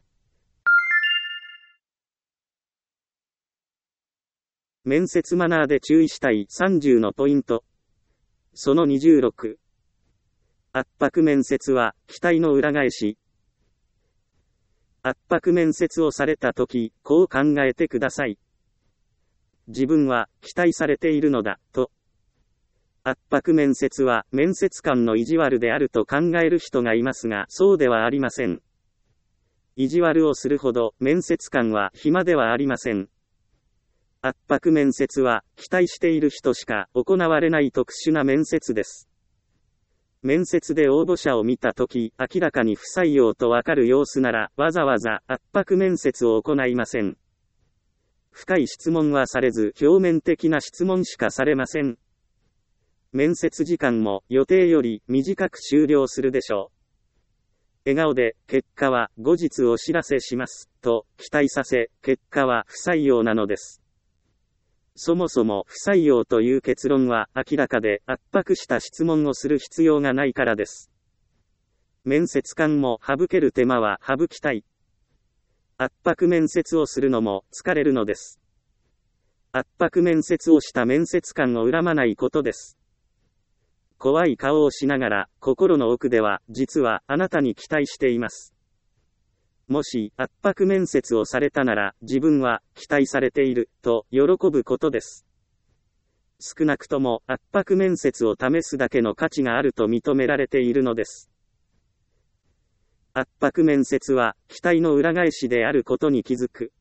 面接マナーで注意したいさんじゅうのポイント。そのにじゅうろく。圧迫面接は期待の裏返し。圧迫面接をされたとき、こう考えてください。自分は期待されているのだ、と。圧迫面接は面接官の意地悪であると考える人がいますが、そうではありません。意地悪をするほど面接官は暇ではありません。圧迫面接は期待している人しか行われない特殊な面接です。面接で応募者を見たとき、明らかに不採用とわかる様子なら、わざわざ圧迫面接を行いません。深い質問はされず、表面的な質問しかされません。面接時間も予定より短く終了するでしょう。笑顔で、結果は後日お知らせします、と期待させ、結果は不採用なのです。そもそも不採用という結論は明らかで圧迫した質問をする必要がないからです。面接官も省ける手間は省きたい。圧迫面接をするのも疲れるのです。圧迫面接をした面接官を恨まないことです。怖い顔をしながら心の奥では実はあなたに期待しています。もし圧迫面接をされたなら自分は期待されていると喜ぶことです。少なくとも圧迫面接を試すだけの価値があると認められているのです。圧迫面接は期待の裏返しであることに気づく。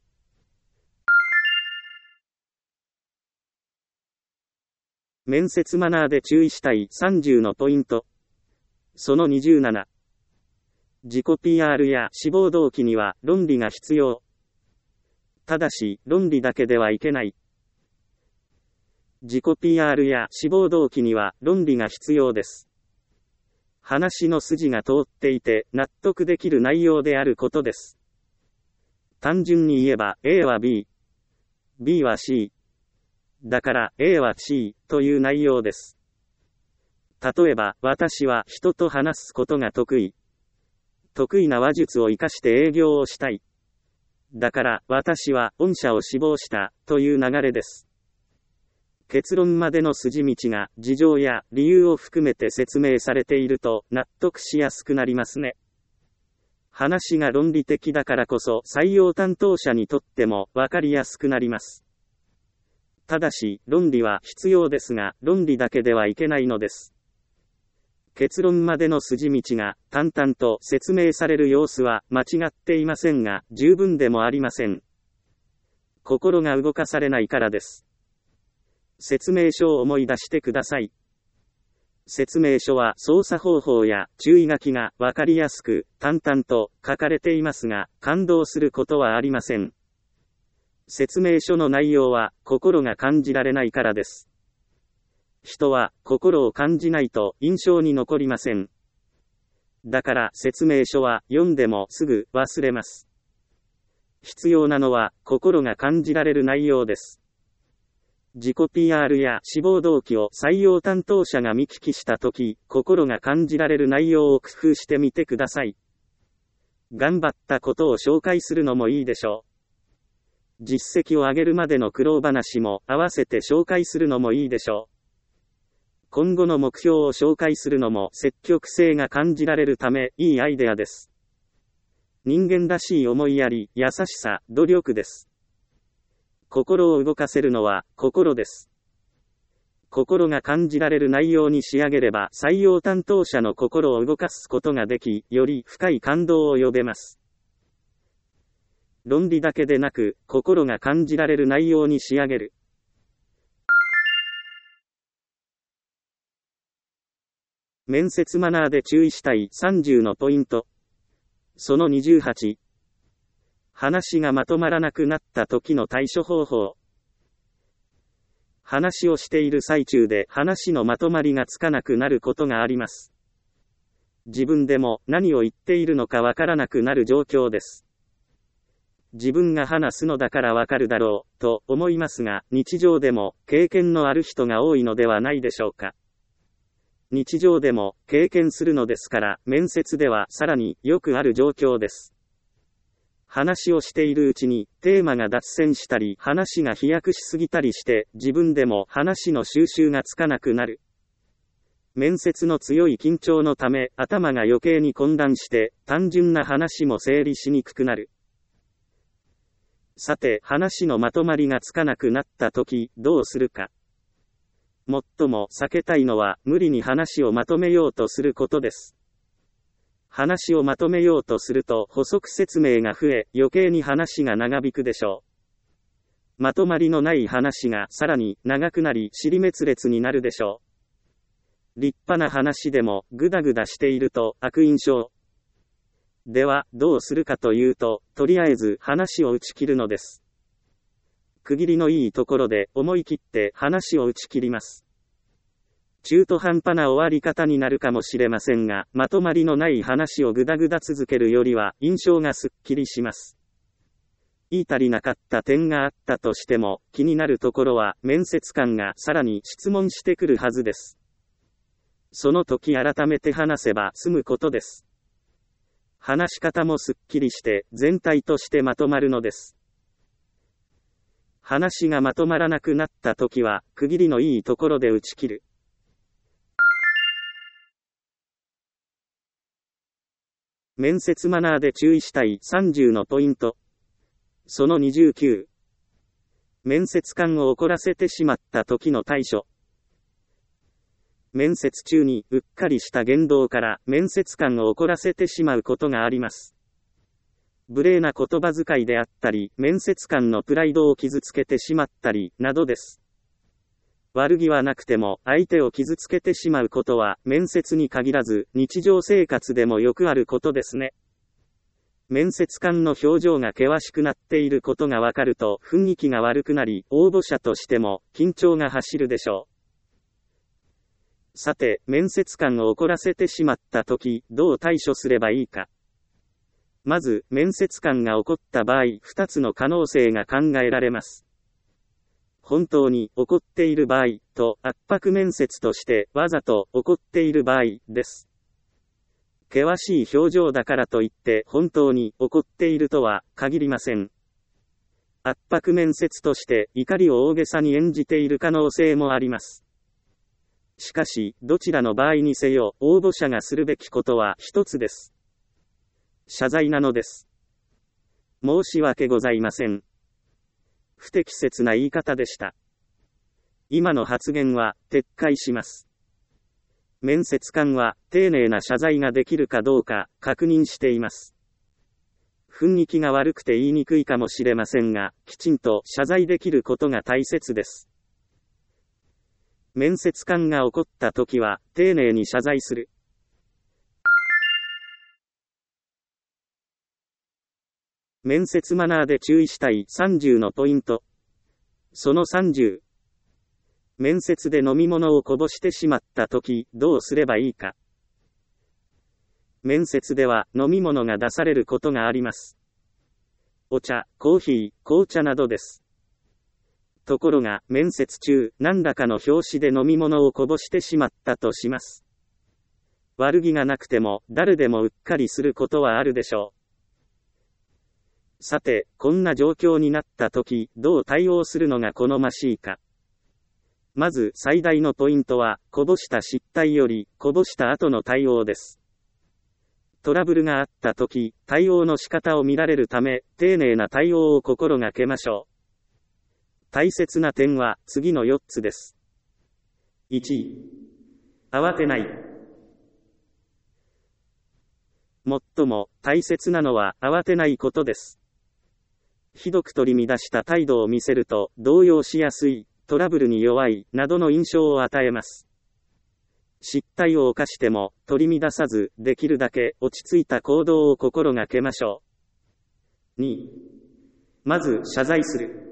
面接マナーで注意したいさんじゅうのポイント。そのにじゅうなな。自己 ピーアール や志望動機には論理が必要。ただし、論理だけではいけない。自己 ピーアール や志望動機には論理が必要です。話の筋が通っていて納得できる内容であることです。単純に言えば A は B、B は C。だから A は C という内容です。例えば、私は人と話すことが得意。得意な話術を活かして営業をしたい。だから、私は御社を志望したという流れです。結論までの筋道が事情や理由を含めて説明されていると納得しやすくなりますね。話が論理的だからこそ採用担当者にとってもわかりやすくなります。ただし、論理は必要ですが、論理だけではいけないのです。結論までの筋道が淡々と説明される様子は間違っていませんが、十分でもありません。心が動かされないからです。説明書を思い出してください。説明書は操作方法や注意書きがわかりやすく淡々と書かれていますが、感動することはありません。説明書の内容は心が感じられないからです。人は心を感じないと印象に残りません。だから説明書は読んでもすぐ忘れます。必要なのは心が感じられる内容です。自己 ピーアール や志望動機を採用担当者が見聞きしたとき、心が感じられる内容を工夫してみてください。頑張ったことを紹介するのもいいでしょう。実績を上げるまでの苦労話も合わせて紹介するのもいいでしょう。今後の目標を紹介するのも積極性が感じられるため、いいアイデアです。人間らしい思いやり、優しさ、努力です。 心を動かせるのは心です。心が感じられる内容に仕上げれば採用担当者の心を動かすことができ、より深い感動を呼べます。論理だけでなく、心が感じられる内容に仕上げる。面接マナーで注意したいさんじゅうのポイント。そのにじゅうはち。話がまとまらなくなった時の対処方法。話をしている最中で話のまとまりがつかなくなることがあります。自分でも何を言っているのかわからなくなる状況です。自分が話すのだからわかるだろう、と思いますが、日常でも経験のある人が多いのではないでしょうか。日常でも経験するのですから、面接ではさらによくある状況です。話をしているうちにテーマが脱線したり、話が飛躍しすぎたりして、自分でも話の収集がつかなくなる。面接の強い緊張のため、頭が余計に混乱して、単純な話も整理しにくくなる。さて、話のまとまりがつかなくなったとき、どうするか。最も避けたいのは、無理に話をまとめようとすることです。話をまとめようとすると補足説明が増え、余計に話が長引くでしょう。まとまりのない話がさらに長くなり、尻滅裂になるでしょう。立派な話でもグダグダしていると悪印象。では、どうするかというと、とりあえず話を打ち切るのです。区切りのいいところで思い切って話を打ち切ります。中途半端な終わり方になるかもしれませんが、まとまりのない話をぐだぐだ続けるよりは、印象がすっきりします。言い足りなかった点があったとしても、気になるところは、面接官がさらに質問してくるはずです。その時改めて話せば済むことです。話し方もすっきりして、全体としてまとまるのです。話がまとまらなくなった時は、区切りのいいところで打ち切る。面接マナーで注意したいさんじゅうのポイント。そのにじゅうきゅう。面接官を怒らせてしまった時の対処。面接中にうっかりした言動から面接官を怒らせてしまうことがあります。無礼な言葉遣いであったり、面接官のプライドを傷つけてしまったり、などです。悪気はなくても、相手を傷つけてしまうことは、面接に限らず、日常生活でもよくあることですね。面接官の表情が険しくなっていることがわかると、雰囲気が悪くなり、応募者としても、緊張が走るでしょう。さて、面接官を怒らせてしまったとき、どう対処すればいいか。まず、面接官が怒った場合、ふたつの可能性が考えられます。本当に怒っている場合と圧迫面接としてわざと怒っている場合です。険しい表情だからといって本当に怒っているとは限りません。圧迫面接として怒りを大げさに演じている可能性もあります。しかし、どちらの場合にせよ応募者がするべきことは一つです。謝罪なのです。申し訳ございません。不適切な言い方でした。今の発言は撤回します。面接官は丁寧な謝罪ができるかどうか確認しています。雰囲気が悪くて言いにくいかもしれませんが、きちんと謝罪できることが大切です。面接官が怒ったときは丁寧に謝罪する。面接マナーで注意したいさんじゅうのポイント。そのさんじゅう。面接で飲み物をこぼしてしまったとき、どうすればいいか。面接では飲み物が出されることがあります。お茶、コーヒー、紅茶などです。ところが、面接中、何らかの拍子で飲み物をこぼしてしまったとします。悪気がなくても、誰でもうっかりすることはあるでしょう。さて、こんな状況になったとき、どう対応するのが好ましいか。まず、最大のポイントは、こぼした失態より、こぼした後の対応です。トラブルがあったとき、対応の仕方を見られるため、丁寧な対応を心がけましょ大切な点は次のよっつです。いち. 慌てない。最も大切なのは慌てないことです。ひどく取り乱した態度を見せると動揺しやすい、トラブルに弱いなどの印象を与えます。失態を犯しても取り乱さず、できるだけ落ち着いた行動を心がけましょう。に. まず謝罪する。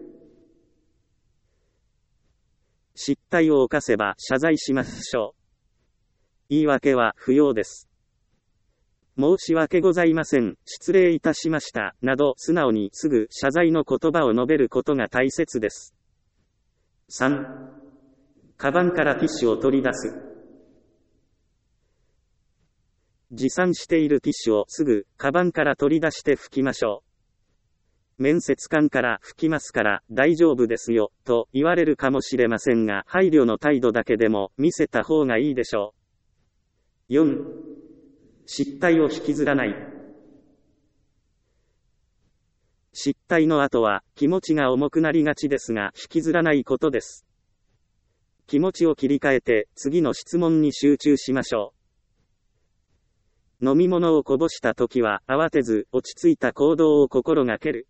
失態を犯せば謝罪しましょう。言い訳は不要です。申し訳ございません、失礼いたしました、など素直にすぐ謝罪の言葉を述べることが大切です。さん. カバンからティッシュを取り出す。持参しているティッシュをすぐカバンから取り出して拭きましょう。面接官から拭きますから大丈夫ですよ、と言われるかもしれませんが、配慮の態度だけでも見せた方がいいでしょう。よん. 失態を引きずらない。失態の後は気持ちが重くなりがちですが、引きずらないことです。気持ちを切り替えて次の質問に集中しましょう。飲み物をこぼしたときは慌てず落ち着いた行動を心がける。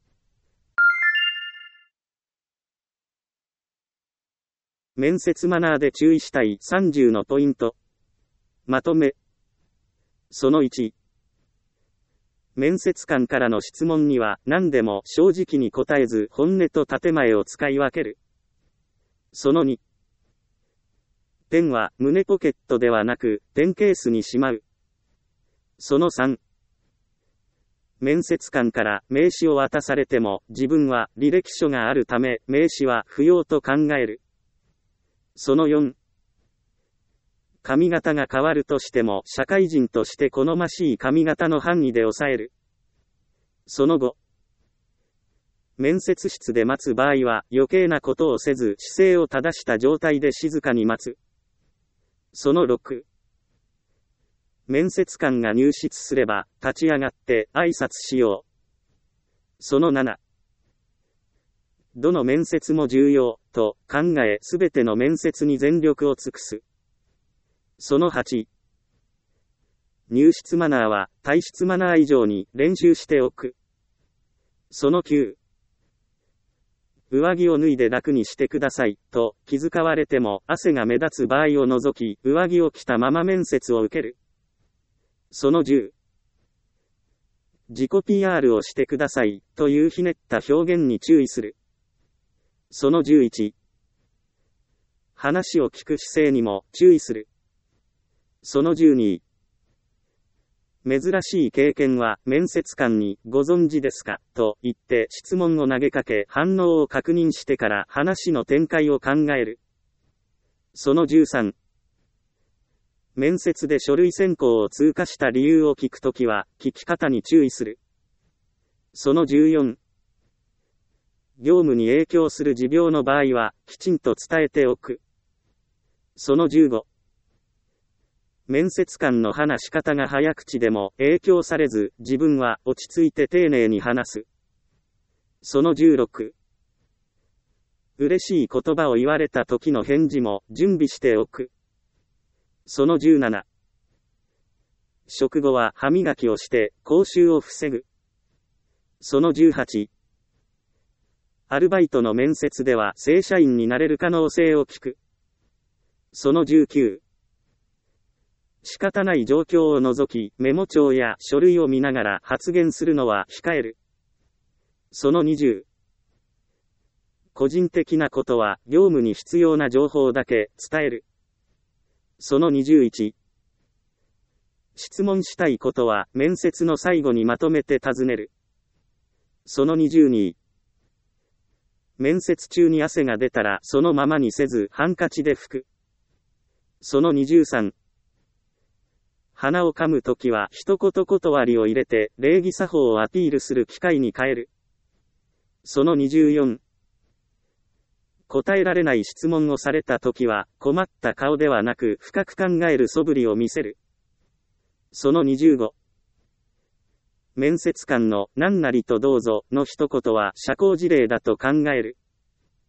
面接マナーで注意したいさんじゅうのポイント。まとめ。そのいち。面接官からの質問には何でも正直に答えず本音と建前を使い分ける。そのに。ペンは胸ポケットではなくペンケースにしまう。そのさん。面接官から名刺を渡されても自分は履歴書があるため名刺は不要と考える。そのよん。髪型が変わるとしても社会人として好ましい髪型の範囲で抑える。そのご。面接室で待つ場合は余計なことをせず姿勢を正した状態で静かに待つ。そのろく。面接官が入室すれば立ち上がって挨拶しよう。そのなな。どの面接も重要と考えすべての面接に全力を尽くす。そのはち。入室マナーは退室マナー以上に練習しておく。そのきゅう。上着を脱いで楽にしてくださいと気遣われても汗が目立つ場合を除き上着を着たまま面接を受ける。そのじゅう。自己 ピーアール をしてくださいというひねった表現に注意する。そのじゅういち。話を聞く姿勢にも注意する。そのじゅうに。珍しい経験は面接官にご存知ですかと言って質問を投げかけ反応を確認してから話の展開を考える。そのじゅうさん。面接で書類選考を通過した理由を聞くときは聞き方に注意する。そのじゅうよん。業務に影響する持病の場合はきちんと伝えておく。そのじゅうご。面接官の話し方が早口でも影響されず自分は落ち着いて丁寧に話す。そのじゅうろく。嬉しい言葉を言われた時の返事も準備しておく。そのじゅうなな。食後は歯磨きをして口臭を防ぐ。そのじゅうはち。アルバイトの面接では正社員になれる可能性を聞く。そのじゅうきゅう。仕方ない状況を除きメモ帳や書類を見ながら発言するのは控える。そのにじゅう。個人的なことは業務に必要な情報だけ伝える。そのにじゅういち。質問したいことは面接の最後にまとめて尋ねる。そのにじゅうに。面接中に汗が出たらそのままにせずハンカチで拭く。そのにじゅうさん。鼻を噛むときは一言断りを入れて礼儀作法をアピールする機会に変える。そのにじゅうよん。答えられない質問をされたときは困った顔ではなく深く考える素振りを見せる。そのにじゅうご。面接官の何なりとどうぞの一言は社交辞令だと考える。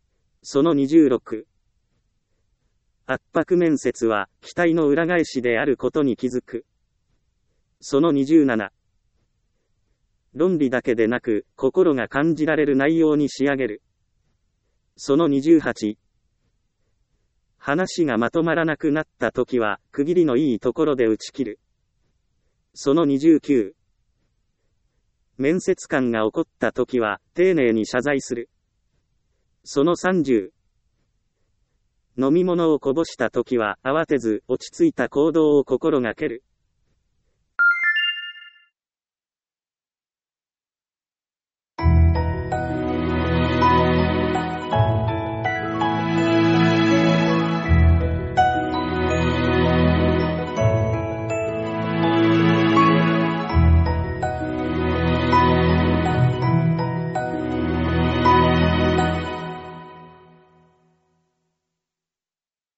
そのにじゅうろく。圧迫面接は期待の裏返しであることに気づく。そのにじゅうなな。論理だけでなく、心が感じられる内容に仕上げる。そのにじゅうはち。話がまとまらなくなったときは、区切りのいいところで打ち切る。そのにじゅうきゅう。面接官が怒ったときは、丁寧に謝罪する。そのさんじゅう。飲み物をこぼしたときは、慌てず、落ち着いた行動を心がける。